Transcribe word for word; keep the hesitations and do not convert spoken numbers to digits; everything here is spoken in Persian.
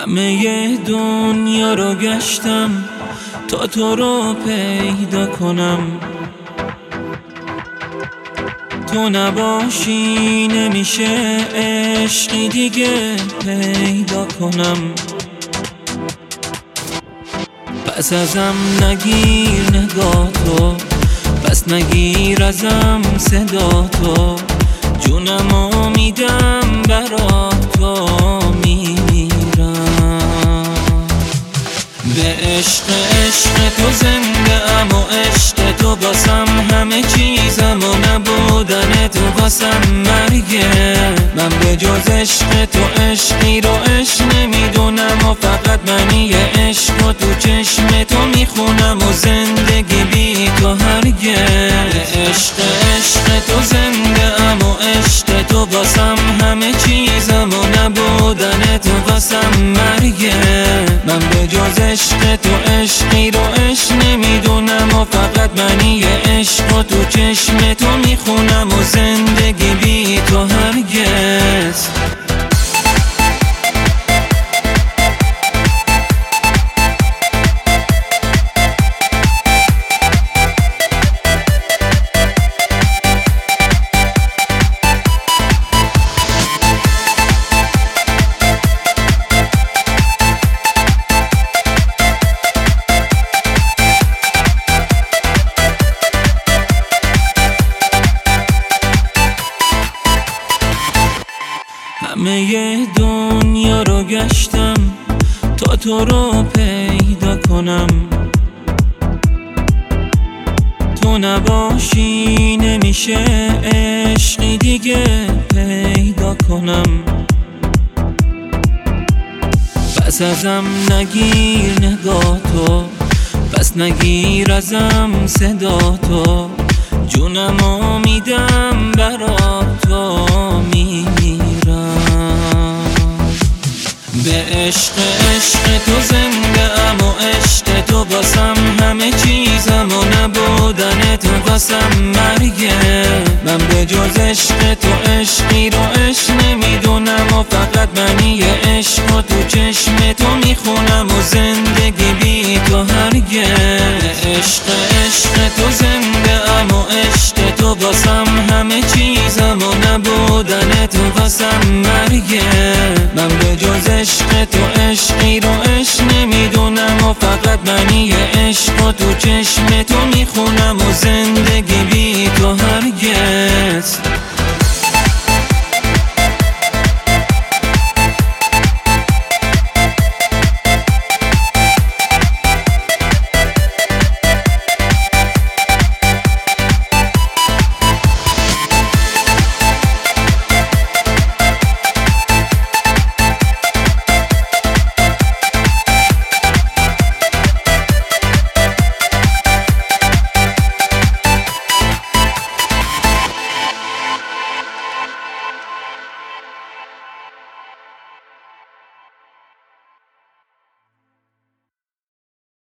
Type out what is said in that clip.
همه دنیا رو گشتم تا تو رو پیدا کنم، تو نباشی نمیشه عشقی دیگه پیدا کنم. پس ازم نگیر نگاه تو، پس نگیر ازم صدا تو، جونمو میدم برا تو میمیرم. به عشق عشق تو زنده ام و عشق تو باسم همه چیزم و نبودن تو باسم مرگه. من به جز عشق تو عشقی رو عشق نمیدونم و فقط منی عشق و تو چشم تو میخونم و زندگی بی تو هرگه. به عشق عشق تو زنده ام و عشق تو باسم همه چیزم و نبودن تو باسم مرگه. من به جز عشق تو عشقی رو عشق نمیدونم و فقط منی عشق و تو چشم تو میخونم و زندگی بی تو هرگز. همه دنیا رو گشتم تا تو رو پیدا کنم، تو نباشی نمیشه عشقی دیگه پیدا کنم. پس ازم نگیر نگاه تو، پس نگیر ازم صدا تو، جونمو میدم برا تو میمیرم. به عشق عشق تو زنده ام و عشق تو باسم همه چیزم و نبودن تو باسم مرگه. من به جز عشق تو عشقی رو عشق نمیدونم و فقط منی عشق و تو چشم تو میخونم و زندگی بی تو هرگه. به عشق عشق تو زنده ام و عشق تو باسم همه چیزم و نبودن تو باسم مرگه. من به جز عشق تو عشقی رو عشق نمیدونم و فقط منی عشق و تو چشم تو میخونم و زندگی بی تو هرگز.